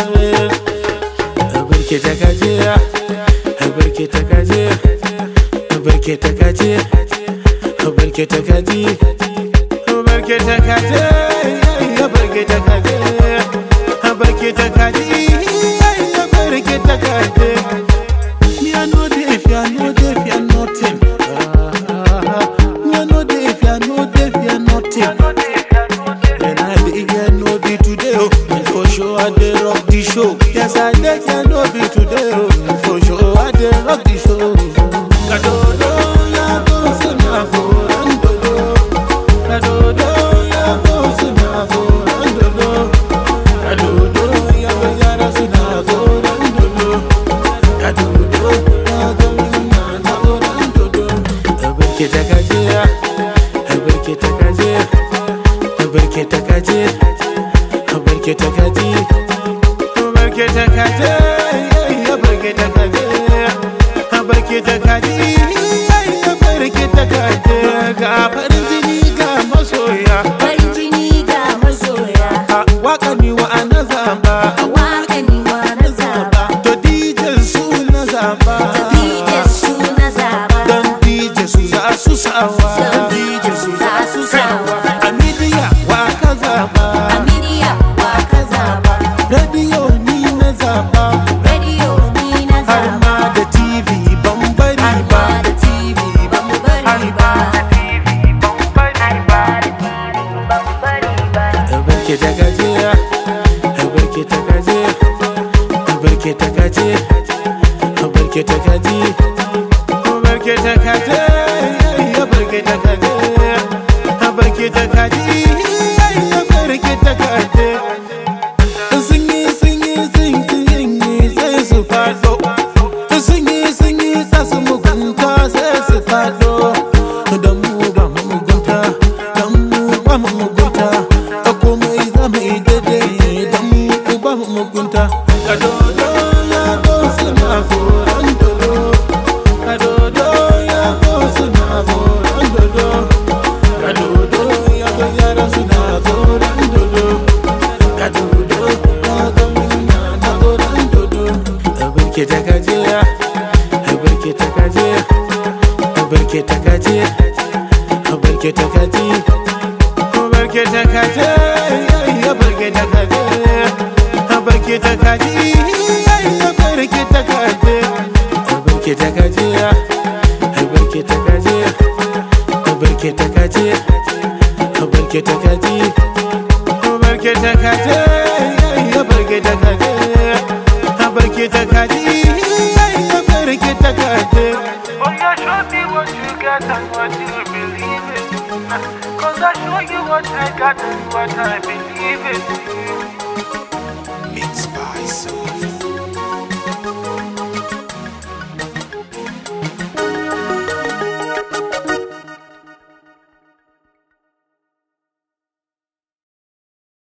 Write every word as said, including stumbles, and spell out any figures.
barke ta kaje barke ta kaje barke ta kaje barke ta kaje barke ta kaje barke ta kaje barke ta kaje barke ta kaje. Me I know the if you know the if you nothing. Me I know the if you know the if you nothing. And I dey here know the today oh. For sure I dey rock the show. Yes I dey here know the today oh. For sure I dey rock the show. Kadodo ya go sena for andolo. Kadodo ya go sena for andolo. Kadodo ya go yara sena for andolo. Kadodo ya go sena for andolo. Barke ta kaje, barke ta kaje, barke ta kaje, barke ta kaje, barke ta kaje, barke ta kaje, barke ta kaje, barke ta kaje. Ga farin jini ga masoya, farin jini ga masoya. Waka ni wa ana zamba, Waka ni wa na zaba, to D J su na zamba, D J su na zaba, don D J su za su sawa, don D J su za su sawa. a media waka zaba, A media waka zaba, radio ni na zaba, radio ni na har zaba, ma da T V ban bari har ba. ma da T V ba mu bari ba. Barke ta kaje, barke ta kaje, barke ta kaje, barke ta kaje, barke ta kaje, barke ta kaje, barke ta kaje, barke ta kaje. Sun yi sun yi sun yi sai su fado, sun yi sun yi za su mugunta sai su fado. Dan mu ba mu mugunta, dan mu ba mu mugunta. Komai za mu yi daidai dan mu ba mu mugunta. Kadodo ya go suna foran dodo, kadodo ya go suna foran dodo, kadodo ya go yara suna foran dodo, kadodo ya go mina na foran dodo. Barke ta kaje, barke ta kaje, barke ta kaje, barke ta kaje. Barke ta kaje, barke ta kaje, barke ta kaje, barke ta kaje, barke ta kaje, barke ta kaje, barke ta kaje, barke ta kaje, barke ta kaje, barke ta kaje, barke ta kaje, barke ta kaje. Oh, yeah, show me what you got and what you believe in. Cause I show you what I got and what I believe in.